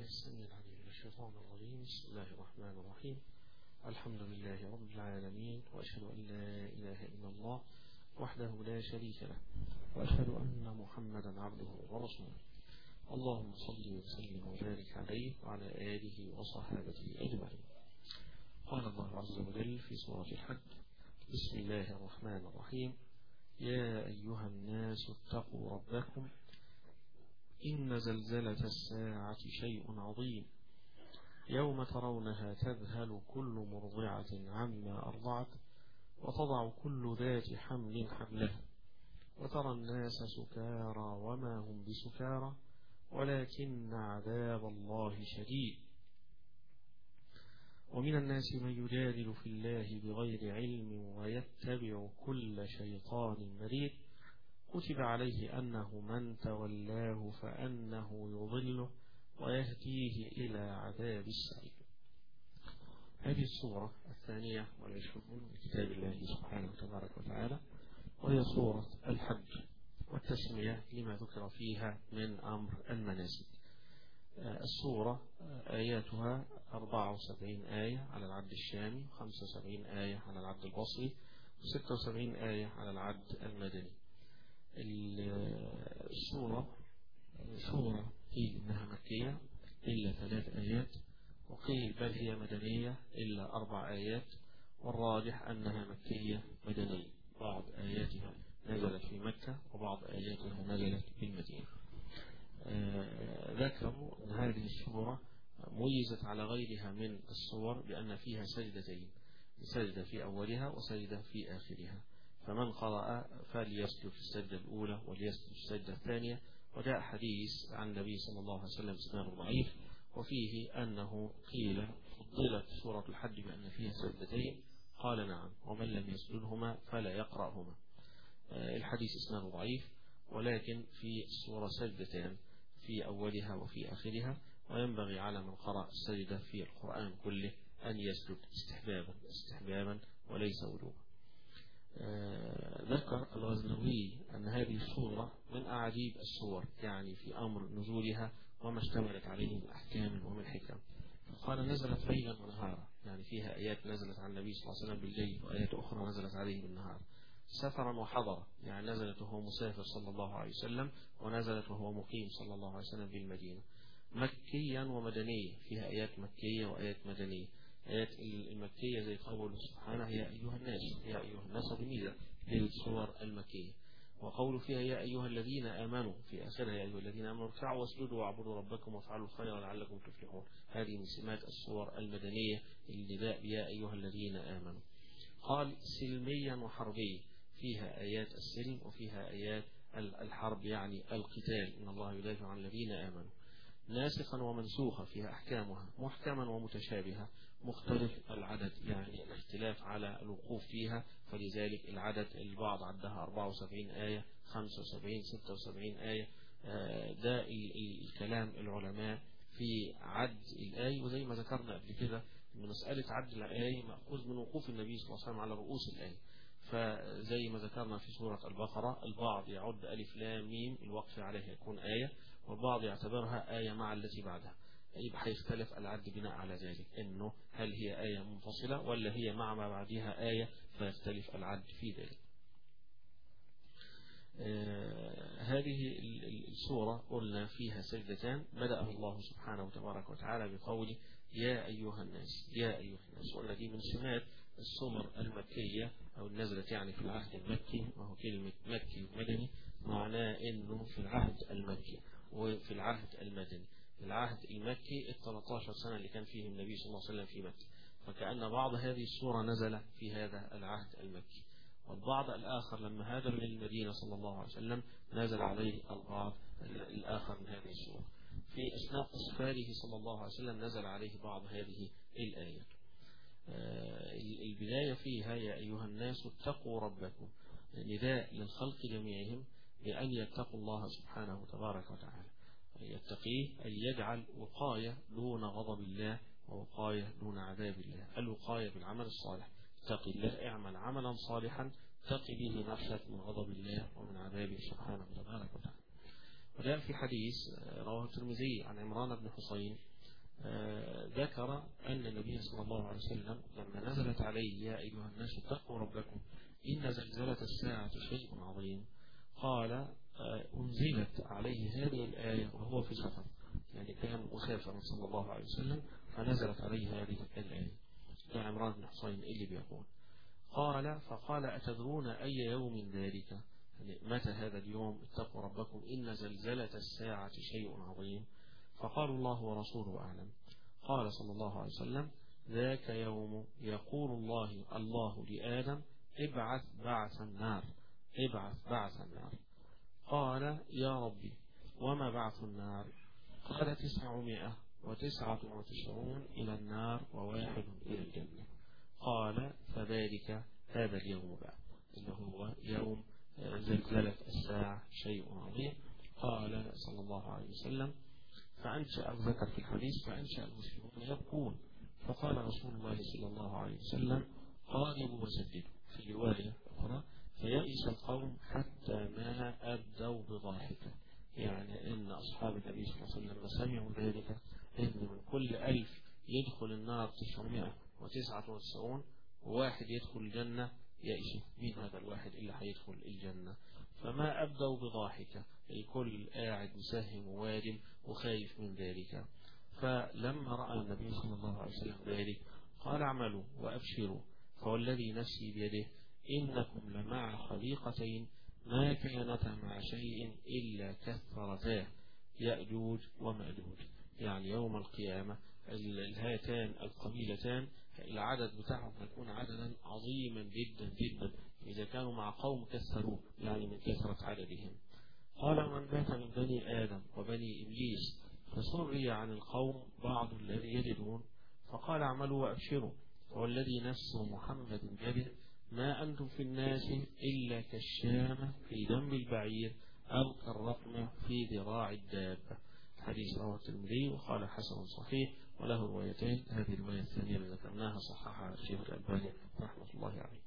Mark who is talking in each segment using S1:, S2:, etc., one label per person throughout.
S1: السميع العليم من الشيطان الرجيم. بسم الله الرحمن الرحيم. الحمد لله رب العالمين، وأشهد أن لا إله إلا الله وحده لا شريك له، وأشهد أن محمدا عبده ورسوله. اللهم صل وسلم وبارك عليه وعلى آله وصحابته أجمعين. قال الله عز وجل في سورة الحج: بسم الله الرحمن الرحيم. يا أيها الناس اتقوا ربكم إن زلزلة الساعة شيء عظيم، يوم ترونها تذهل كل مرضعة عما أرضعت وتضع كل ذات حمل حملها وترى الناس سكارى وما هم بسكارى ولكن عذاب الله شديد. ومن الناس من يجادل في الله بغير علم ويتبع كل شيطان مريد، كتب عليه أنه من تولاه فأنه يضله ويهديه إلى عذاب السعير. هذه السورة 22 من كتاب الله سبحانه وتبارك وتعالى، وهي سورة الحج، والتسمية لما ذكر فيها من أمر المناسك. السورة آياتها 74 آية على العد الشامي، 75 آية على العد البصري، و76 آية على العد المدني. السورة قيل إنها مكية إلا 3 آيات، وقيل بل هي مدنية إلا 4 آيات، والراجح أنها مكية مدنية. بعض آياتها نزلت في مكة وبعض آياتها نزلت في المدينة. ذكروا أن هذه السورة ميزت على غيرها من السور بأن فيها سجدتين، سجدة في أولها وسجدة في آخرها، فمن قرأ فليسجد في السجدة الأولى وليسجد في السجدة الثانية. وجاء حديث عن النبي صلى الله عليه وسلم إسناده ضعيف، وفيه أنه قيل فضلت سورة الحج بأن فيها سجدتين، قال نعم، ومن لم يسجدهما فلا يقرأهما. الحديث إسناده ضعيف، ولكن في السورة سجدتان في أولها وفي آخرها، وينبغي على من قرأ السجدة في القرآن كله أن يسجد استحبابا وليس وجوبا. ذكر الغزنوي أن هذه السورة من أعجيب السور، يعني في أمر نزولها وما اشتملت عليه من أحكام ومن حكم. فقال نزلت ليلا ونهارا، يعني فيها آيات نزلت على النبي صلى الله عليه وسلم بالليل، وآيات أخرى نزلت عليه بالنهار. سفرا وحضرا، يعني نزلت وهو مسافر صلى الله عليه وسلم، ونزلت وهو مقيم صلى الله عليه وسلم في المدينة. مكيا ومدنية، فيها آيات مكية وآيات مدنية. آيات المكية زي قوله سبحانه يا أيها الناس، يا أيها الناس بميزة للسور المكية. وقوله فيها يا أيها الذين آمنوا، في آخرها يا أيها الذين آمنوا اركعوا واسجدوا واعبدوا ربكم وافعلوا الخير لعلكم تفلحون. هذه من سمات السور المدنية، النداء يا أيها الذين آمنوا. قال سلميا وحربيا، فيها آيات السلم وفيها آيات الحرب، يعني القتال، إن الله يدافع عن الذين آمنوا. ناسخا ومنسوخا، فيها أحكامها محكما ومتشابهة، مختلف العدد، يعني الاختلاف على الوقوف فيها، فلذلك العدد البعض عدها 74 آية، 75 76 آية. ده الكلام العلماء في عد الآية. وزي ما ذكرنا قبل كده أن مسألة عد الآية مأخوذ من وقوف النبي صلى الله عليه وسلم على رؤوس الآية. فزي ما ذكرنا في سورة البقرة، البعض يعد ألف لام ميم الوقف عليها يكون آية، والبعض يعتبرها آية مع التي بعدها، يبقى هيختلف العد بناء على ذلك، إنه هل هي آية منفصلة ولا هي مع ما بعدها آية، فيختلف العد في ذلك. هذه السورة قلنا فيها سجدتان، بدأ الله سبحانه وتبارك وتعالى بقوله يا أيها الناس، يا أيها الناس. وقلنا دي من سمات السور المكية أو نزلت يعني في العهد المكي، وهو كلمة مكي ومدني معناه إنه في العهد المكي وفي العهد المدني. العهد المكي 13 سنة اللي كان فيه النبي صلى الله عليه وسلم في مكة، فكأن بعض هذه السورة نزل في هذا العهد المكي، والبعض الآخر لما هاجر من المدينة صلى الله عليه وسلم نزل عليه البعض الآخر من هذه السورة. في أثناء أسفاره صلى الله عليه وسلم نزل عليه بعض هذه الآيات. البداية فيها يا أيها الناس اتقوا ربكم، نداء للخلق جميعهم بأن يتقوا الله سبحانه وتبارك وتعالى. يتقيه أن يجعل وقاية دون غضب الله ووقاية دون عذاب الله. الوقاية بالعمل الصالح، اتق الله، اعمل عملا صالحا تقي به نفسك من غضب الله ومن عذابه سبحانه وتبارك وتعالى. وجاء في حديث رواه الترمذي عن عمران بن حصين ذكر أن النبي صلى الله عليه وسلم لما نزلت عليه يا أيها الناس اتقوا ربكم إن زلزلة الساعة شيء عظيم، قال أنزلت عليه هذه الآية وهو في سفر، يعني كان مسافرا صلى الله عليه وسلم فنزلت عليه هذه الآية. عمران بن حصين اللي بيقول فقال أتدرون أي يوم ذلك، يعني متى هذا اليوم اتقوا ربكم إن زلزلة الساعة شيء عظيم، فقالوا الله ورسوله أعلم. قال صلى الله عليه وسلم ذاك يوم يقول الله لآدم ابعث بعث النار. قال يا ربي وما بعث النار؟ قال 999 إلى النار و1 إلى الجنة. قال فذلك هذا اليوم بقى اللي هو يوم زلزلة الساعة شيء عظيم. قال صلى الله عليه وسلم ذكر في الحديث فأنشأ المسلمون يبكون، فقال رسول الله صلى الله عليه وسلم قاربوا وسددوا. في رواية أخرى فيئس القوم حتى ما أبدوا بضاحكة، يعني إن أصحاب النبي صلى الله عليه وسلم سمعوا ذلك إن من كل 1000 يدخل النار 999 وواحد يدخل الجنة، يئسوا مين هذا الواحد اللي هيدخل الجنة؟ فما أبدوا بضاحكة، الكل قاعد مساهم وواجم وخايف من ذلك. فلما رأى النبي صلى الله عليه وسلم ذلك قال اعملوا وأبشروا فوالذي نفسي بيده إنكم لمع خليقتين ما كانتا مع شيء إلا كثرتاه يأجوج ومأجوج، يعني يوم القيامة الهاتان القبيلتان العدد بتاعهم هيكون عددا عظيما جدا جدا إذا كانوا مع قوم كثروا، يعني من كثرة عددهم. قال من مات من بني آدم وبني إبليس فسري عن القوم بعض الذي يجدون، فقال اعملوا وأبشروا والذي نفس محمد بيده ما أنتم في الناس إلا كالشامة في دم البعير أو كالرقمة في ذراع الدابة. حديث رواه الترمذي وقال حسن صحيح وله روايتين، هذه الرواية الثانية اللي ذكرناها صححها الشيخ الألباني رحمة الله عليه.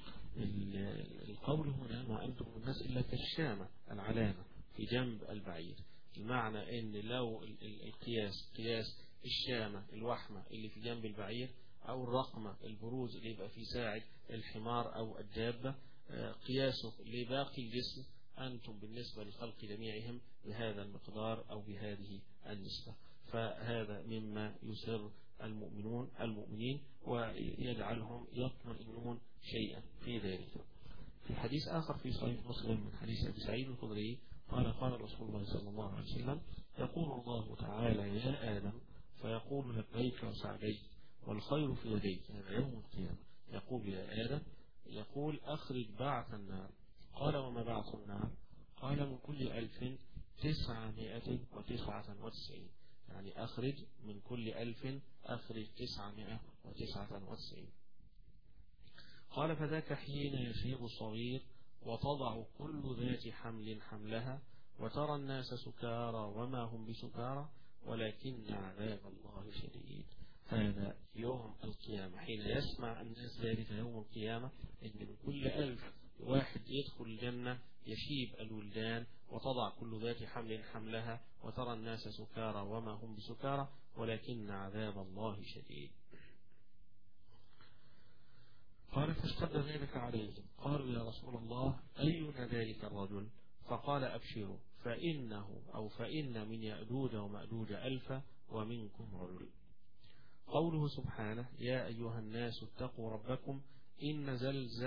S1: القول هنا ما أنتم في الناس إلا كالشامة العلامة في جنب البعير، المعنى ان لو قياس الشامة الوحمة اللي في جنب البعير او الرقمة البروز اللي يبقى في ساعد الحمار او الدابة قياسه لباقي الجسم، انتم بالنسبة للخلق جميعهم بهذا المقدار او بهذه النسبة. فهذا مما يسر المؤمنين ويجعلهم يطمئنون شيئا في ذلك. في حديث آخر في صحيح مسلم من حديث أبي سعيد الخدري قال رسول الله صلى الله عليه وسلم يقول الله تعالى يا آدم فيقول لبيك وسعديك والخير في يديك، هذا يوم القيامة. يقول يا آدم يقول أخرج بعث النار. قال وما بعث النار؟ قال من كل 1999، يعني أخرج من كل 1000 أخرج 999. قال فذاك حين يشيب الصغير وتضع كل ذات حمل حملها وترى الناس سكارى وما هم بسكارى ولكن عذاب الله شديد. هذا يوم القيامة حين يسمع الناس ذلك يوم القيامة إن من كل 1000 واحد يدخل الجنة يشيب الولدان وتضع كل ذات حمل حملها وترى الناس سكارى وما هم بسكارى ولكن عذاب الله شديد. قال فاشتد ذلك عليهم قالوا يا رسول الله أينا ذلك الرجل؟ فقال أبشروا فإن من يأجوج ومأجوج 1000 ومنكم رجل. قوله سبحانه يا أيها الناس اتقوا ربكم إن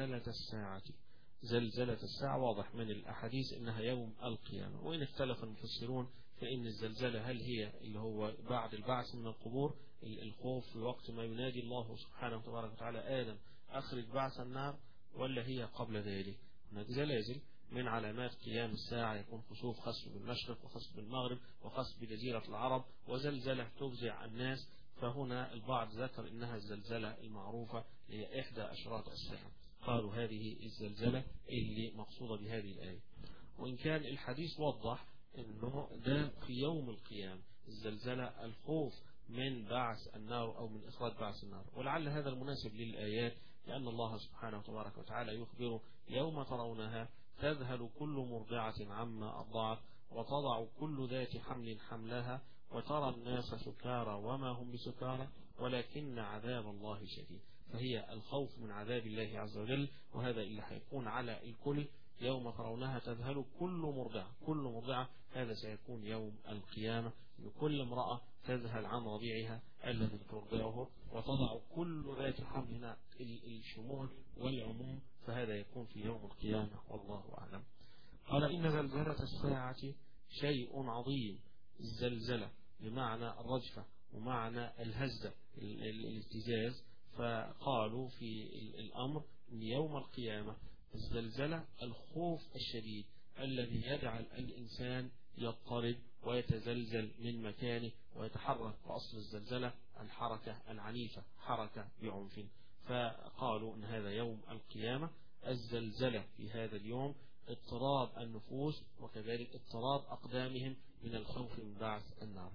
S1: زلزلة الساعة واضح من الأحاديث إنها يوم القيامة، وإن اختلف المفسرون فإن الزلزلة هل هي اللي هو بعد البعث من القبور الخوف في وقت ما ينادي الله سبحانه وتعالى آدم أخرج بعث النار، ولا هي قبل ذلك؟ هناك زلازل من علامات قيام الساعة يكون خسوف خسف بالمشرق وخسف بالمغرب وخسف بجزيرة العرب وزلزلة تفزع الناس، فهنا البعض ذكر إنها الزلزلة المعروفة هي إحدى أشراط الساعة، قالوا هذه الزلزلة اللي مقصودة بهذه الآية. وإن كان الحديث وضح إنه ده في يوم القيامة الزلزلة الخوف من بعث النار أو من إخراج بعث النار، ولعل هذا المناسب للآيات لأن الله سبحانه وتعالى يخبر يوم ترونها تذهل كل مرضعة عما أرضعت وتضع كل ذات حمل حملها وترى الناس سكارى وما هم بسكارى ولكن عذاب الله شديد. فهي الخوف من عذاب الله عز وجل، وهذا اللي هيكون على الكل. يوم ترونها تذهل كل مرضعة، هذا سيكون يوم القيامة، أن كل امرأة تذهل عن رضيعها الذي ترضعه، وتضع كل ذات حمل الشمول والعموم، فهذا يكون في يوم القيامة والله أعلم. قال إن زلزلة الساعة شيء عظيم. الزلزلة بمعنى الرجفة ومعنى الهزة الاهتزاز، فقالوا في الأمر أن يوم القيامة الزلزلة الخوف الشديد الذي يجعل الإنسان يضطرب ويتزلزل من مكانه ويتحرك. وأصل الزلزلة الحركة العنيفة، حركة بعنف، فقالوا أن هذا يوم القيامة. الزلزلة في هذا اليوم اضطراب النفوس وكذلك اضطراب أقدامهم من الخوف من بعث النار.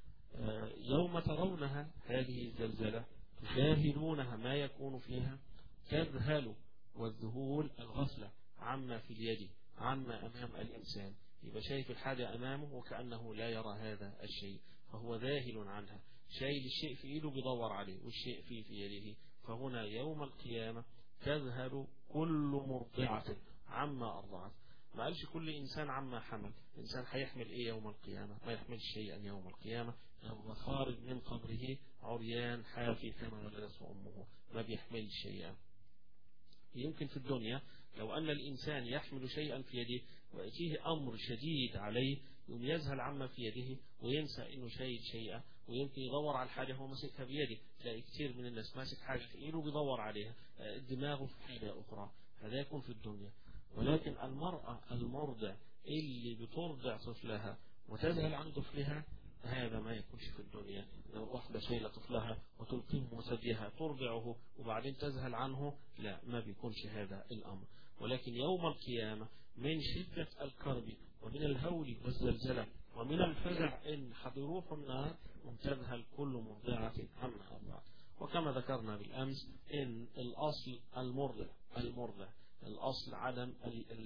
S1: يوم ترونها هذه الزلزلة تشاهدونها ما يكون فيها تذهل، والذهول الغفلة عما في اليد، عما أمام الإنسان، يبقى شايف الحاجة أمامه وكأنه لا يرى هذا الشيء، فهو ذاهل عنها، شايل الشيء في إيده بيدور عليه والشيء في يده. فهنا يوم القيامة تذهل كل مرضعة عما أرضعت. ما قالش كل إنسان عما حمل. الإنسان هيحمل إيه يوم القيامة؟ ما يحمل شيئا يوم القيامة، هو خارج من قبره عريان حافي كما ولدته أمه، ما بيحمل شيئا. يمكن في الدنيا لو أن الإنسان يحمل شيئا في يده ويأتيه أمر شديد عليه يوم يذهل عما في يده وينسى إنه شايل شيئا، ويمكن يدور على الحاجة هو ماسكها بيده. تلاقي كثير من الناس ماسك حاجة في إيده بيدور عليها، دماغه في حاجة أخرى. هذا يكون في الدنيا. ولكن المرأة المرضع اللي بترضع طفلها وتذهل عن طفلها، هذا ما يكونش في الدنيا. لو واحدة شايلة طفلها وتلقيه ثديها ترضعه وبعدين تذهل عنه، لا، ما بيكونش هذا الأمر. ولكن يوم القيامة من شدة الكرب ومن الهول والزلزلة ومن الفزع إن حضروح النار تذهل كل مرضعة عما أرضعت. وكما ذكرنا بالأمس إن الأصل المرضع الأصل عدم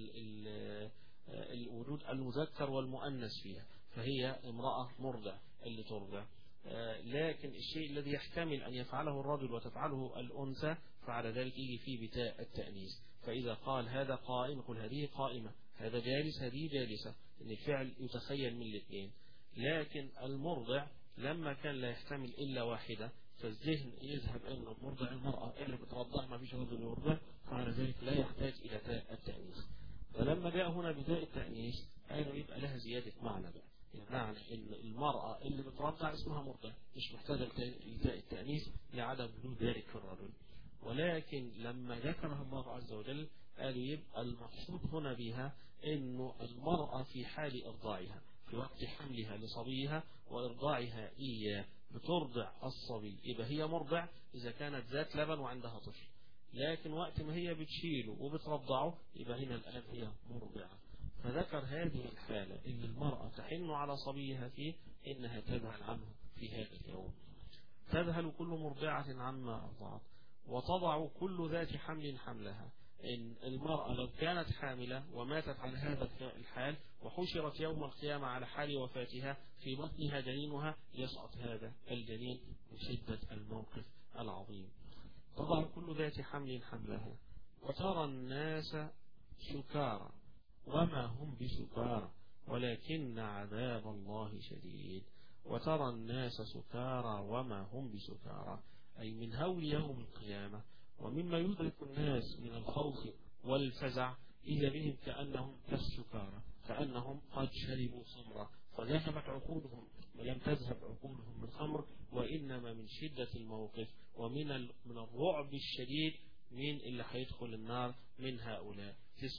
S1: الوجود المذكر والمؤنث فيها، فهي امرأة مرضع اللي ترضع. لكن الشيء الذي يحتمل أن يفعله الرجل وتفعله الأنثى فعلى ذلك يجي فيه بتاء التأنيث. فإذا قال هذا قائم يقول هذه قائمة، هذا جالس هذه جالسة، إن الفعل يتخيل من الاثنين. لكن المرضع لما كان لا يحتمل إلا واحدة فالذهن يذهب أن المرضع المرأة اللي بترضع ما فيش رجل يرضع، فعلى ذلك لا يحتاج إلى تاء التأنيث. فلما جاء هنا بتاء التأنيث قالوا يبقى لها زيادة معنى بقى، المعنى ان المرأة اللي بترضع اسمها مرضع مش محتاجة لتاء التأنيث لعدم وجود ذلك في الرجل. ولكن لما ذكرها الله عز وجل قالوا يبقى المقصود هنا بها انه المرأة في حال ارضاعها في وقت حملها لصبيها وارضاعها اياه بترضع الصبي، يبقى هي مرضع اذا كانت ذات لبن وعندها طفل. لكن وقت ما هي بتشيله وبترضعه يبقى هنا الآن هي مرضعة. فذكر هذه الحالة إن المرأة تحن على صبيها فيه إنها تذهل عنه في هذا اليوم. تذهل كل مرضعة عما أرضعت وتضع كل ذات حمل حملها. إن المرأة لو كانت حاملة وماتت على هذا الحال وحشرت يوم القيامة على حال وفاتها في بطنها جنينها يسقط هذا الجنين من شدة الموقف العظيم. تضع كل ذات حمل حملها وترى الناس سكارى وما هم بسكارى ولكن عذاب الله شديد. وترى الناس سكارى وما هم بسكارى أي من هول يوم القيامة ومما يدرك الناس من الخوف والفزع إذا بهم كأنهم كالسكارى، كأنهم قد شربوا خمرا فذهبت عقولهم ولم تذهب عقولهم بالخمر، وإنما من شدة الموقف ومن الرعب الشديد من اللي هيدخل النار من هؤلاء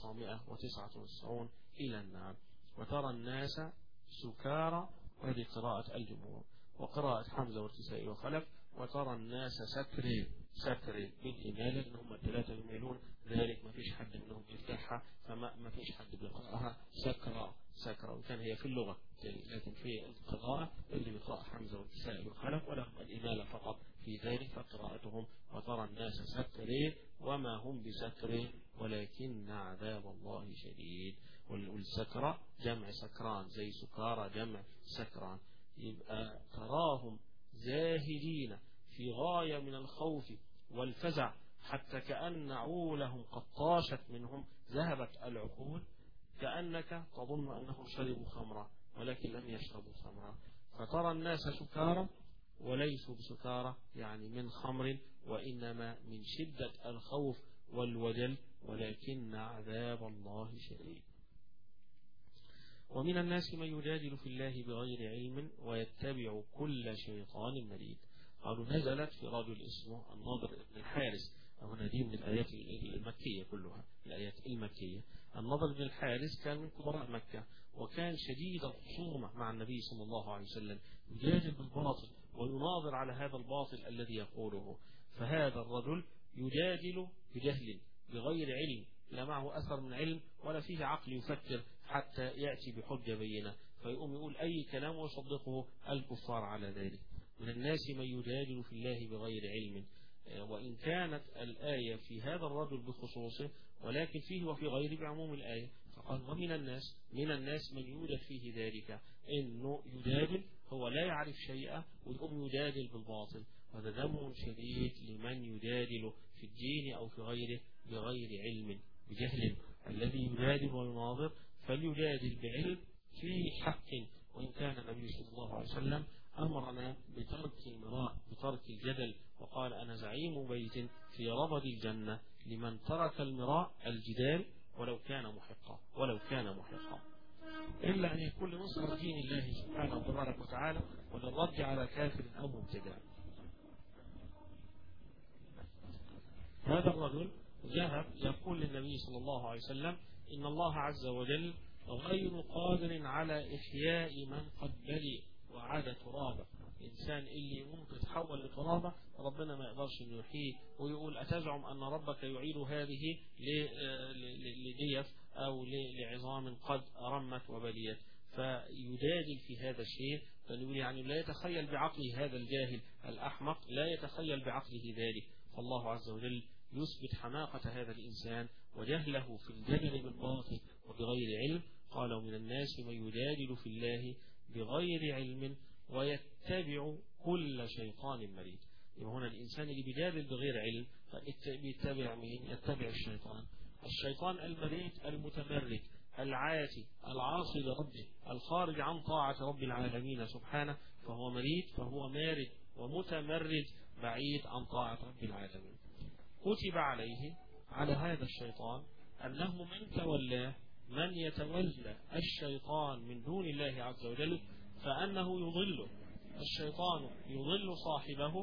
S1: 999 إلى النار. وترى الناس سكارى، وهذه قراءة الجمهور وقراءة حمزة والكسائي وخلف. وترى الناس سكري بالإمالة إنهم الثلاثة يميلون ذلك ما فيش حد منهم يفتحها فما فيش حد بيقرأها سكرى وكان هي في اللغة، لكن في القراءة اللي بيقرأ حمزة والكسائي والخلف ولهم الإمالة فقط في ذلك فقراءتهم وترى الناس سكري وما هم بسكري ولكن عذاب الله شديد. والسكرة جمع سكران، زي سكارى جمع سكران. يبقى تراهم زاهدين في غاية من الخوف والفزع، حتى كأن عقولهم قد طاشت منهم، ذهبت العقول، كأنك تظن أنهم شربوا خمرا ولكن لم يشربوا خمرا. فترى الناس سكارى وليسوا بسكارى، يعني من خمر، وإنما من شدة الخوف والوجل، ولكن عذاب الله شديد. ومن الناس من يجادل في الله بغير علم ويتبع كل شيطان مريد. قالوا نزلت في رجل اسمه النضر بن الحارث، هنا دي من الآيات المكية كلها، الآيات المكية. النضر بن الحارث كان من كبراء مكة، وكان شديد الخصومة مع النبي صلى الله عليه وسلم، يجادل بالباطل ويناظر على هذا الباطل الذي يقوله. فهذا الرجل يجادل بجهل بغير علم، لا معه أثر من علم ولا فيه عقل يفكر حتى يأتي بحجة بينة، فيقوم يقول أي كلام ويصدقه الكفار على ذلك. من الناس من يجادل في الله بغير علم، وإن كانت الآية في هذا الرجل بخصوصه، ولكن فيه وفي غيره بعموم الآية. فقال ومن الناس، من الناس من يوجد فيه ذلك، إنه يجادل هو لا يعرف شيئا ويقوم يجادل بالباطل. وهذا ذم شديد لمن يجادل في الدين أو في غيره بغير علم بجهل. الذي يجادل ويناظر فليجادل بعلم في حق. وإن كان النبي صلى الله عليه وسلم أمرنا بترك المراء، بترك الجدل، وقال أنا زعيم بيت في ربد الجنة لمن ترك المراء الجدال ولو كان محقا، ولو كان محقا، إلا أن يكون لنصر دين الله سبحانه وتبارك وتعالى وللرد على كافر أو مبتدع. هذا الرجل ذهب يقول للنبي صلى الله عليه وسلم إن الله عز وجل غير قادر على إحياء من قد بلي وعاد ترابا. الإنسان اللي ممكن يتحول لترابة ربنا ما يقدرش انه يحييه، ويقول أتزعم أن ربك يعيد هذه لديف أو لعظام قد رمت وبليت. فيجادل في هذا الشيء، فنقول يعني لا يتخيل بعقله، هذا الجاهل الأحمق لا يتخيل بعقله ذلك. فالله عز وجل يثبت حماقة هذا الإنسان وجهله في الجدل بالباطل وبغير علم. قال ومن الناس من يجادل في الله بغير علم ويتبع كل شيطان مريد. يبقى هنا الإنسان اللي بيجادل بغير علم بيتبع مين؟ يتبع الشيطان. الشيطان المريد المتمرد العاتي العاصي لربه الخارج عن طاعة رب العالمين سبحانه، فهو مريد، فهو مارد ومتمرد بعيد عن طاعة رب العالمين. كتب عليه، على هذا الشيطان، أنه من تولاه، من يتولى الشيطان من دون الله عز وجل فأنه يضله. الشيطان يضل صاحبه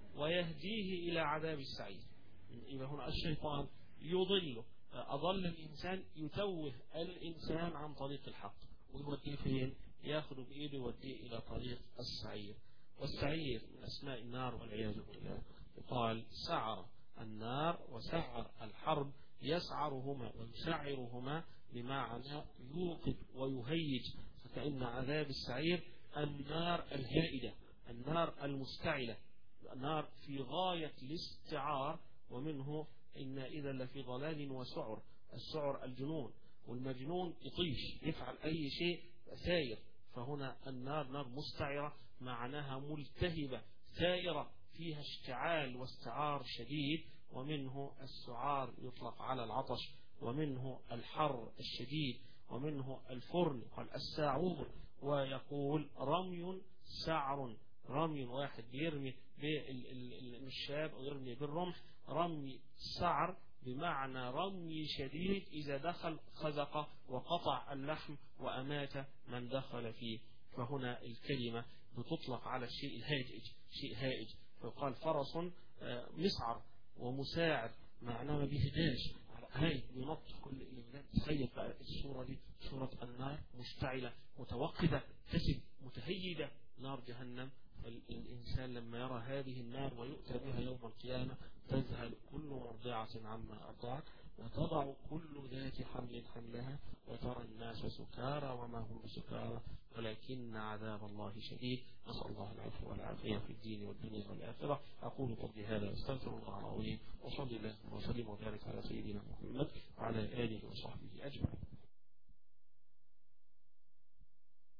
S1: ويهديه إلى عذاب السعير. يبقى هنا الشيطان يضله، أضل الإنسان، يتوه الإنسان عن طريق الحق ويوديه فين؟ ياخذ بإيده ويوديه إلى طريق السعير. والسعير من أسماء النار والعياذ بالله. يقال سعر النار وسعر الحرب، يسعرهما ويسعرهما بمعنى يوقد ويهيج. فكأن عذاب السعير النار الهائدة، النار المستعلة، النار في غاية الاستعار. ومنه إن إذا لفي ضلال وسعر. السعر الجنون، والمجنون يطيش يفعل أي شيء ساير. فهنا النار نار مستعرة، معناها ملتهبة ثائرة فيها اشتعال واستعار شديد. ومنه السعار يطلق على العطش، ومنه الحر الشديد، ومنه الفرن قال الساعور. ويقول رمي سعر، رمي واحد يرمي بالمشاب أو يرمي بالرمح، رمي سعر بمعنى رمي شديد إذا دخل خزق وقطع اللحم وأمات من دخل فيه. فهنا الكلمة بتطلق على الشيء الهائج، شيء هائج. فيقال فرس مسعر ومساعد، معناه ما بيهداش، هاي بينط كل الإنسان. تخيل بقى الصورة دي، صورة النار مشتعلة متوقدة تسب متهيدة، نار جهنم. الإنسان لما يرى هذه النار ويؤتى بها يوم القيامة تذهل كل مرضعة عما أرضعت وتضع كل ذات حمل حملها وترى الناس سكارى وما هم بسكارى ولكن عذاب الله شديد. نسأل الله العفو والعافية في الدين والدنيا والآخرة. أقول قولي هذا واستغفر الله العظيم، وصلي الله وسلم وبارك على سيدنا محمد وعلى آله وصحبه أجمعين.